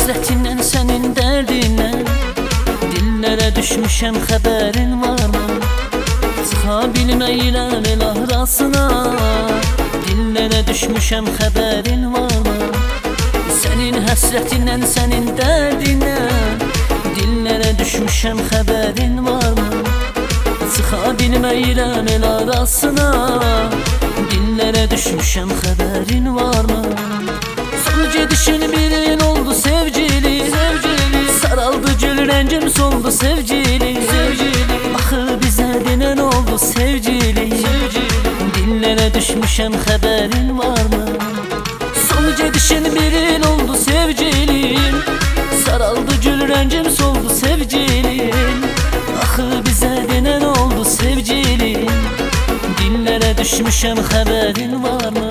həsrətindən, sənin dərdindən dillərə düşmüşəm, xəbərin varmı? Çıxa bilməyirəm el arasına, dillərə düşmüşəm, xəbərin varmı? Sənin həsrətindən, sənin dərdindən dillərə düşmüşəm, xəbərin varmı? Çıxa bilməyirəm el arasına, dillərə düşmüşəm, xəbərin varmı? Son gedişin bir il oldu sevgili, saraldı gül rəngim soldu sevgili, axı bizə denən oldu sevgili, dillərə düşmüşəm, xəbərin varmı? Son gedişin bir il oldu sevgilim, saraldı gül rəngim soldu sevgilim, axı bizə denən oldu sevgilim, dillərə düşmüşəm, xəbərin varmı?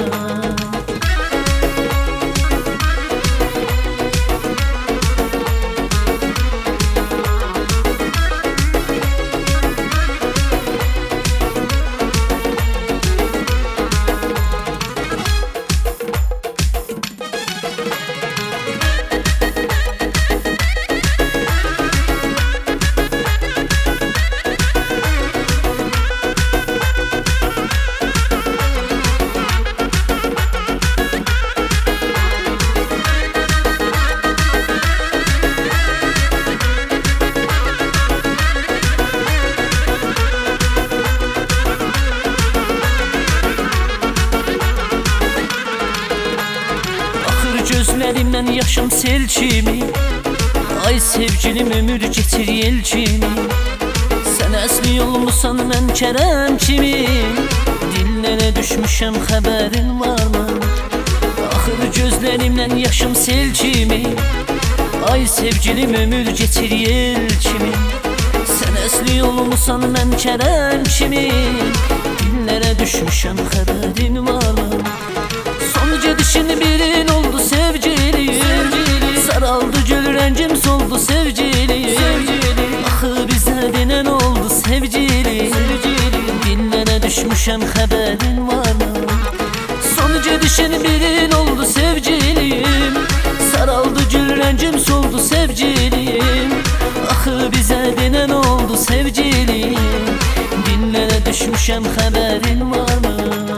Gözlərimdən yaşım sel kimi, ay sevgilim ömür getir yel kimi, sən əsli olmusan mən kərəm kimi, dillərə düşmüşəm, xəbərin varmı? Axır gözlərimdən yaşım sel kimi, ay sevgilim ömür getir yel kimi, sən əsli olmusan mən kərəm kimi, dillərə düşmüşəm, xəbərin varmı? Son gedişin bir il oldu sevgilim, saraldı gül rəngim soldu sevgilim, axı bizə denən oldu sevgilim, dillərə düşmüşəm, xəbərin varmı? Son gedişin bir il oldu sevgilim, saraldı gül rəngim soldu sevgilim, axı bizə denən oldu sevgilim, dillərə düşmüşəm, xəbərin varmı?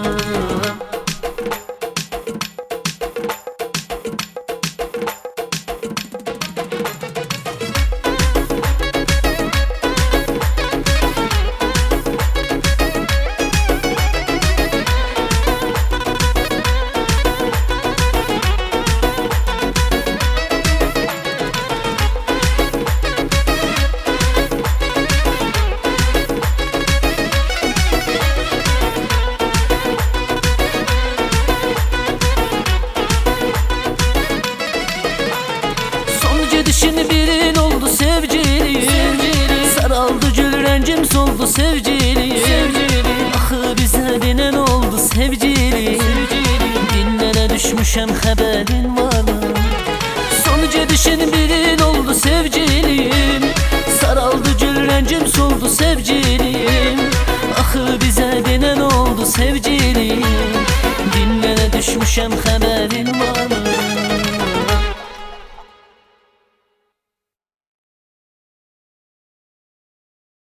Gedişin bir il oldu sevgilim, saraldı gül rəngim soldu sevgilim, axı bizə denən oldu sevgilim, dillərə düşmüşəm, xəbərin varmı? Son gedişin bir il oldu sevgilim, saraldı gül rəngim soldu sevgilim, axı bizə denən oldu sevgilim, dillərə düşmüşəm, xəbərin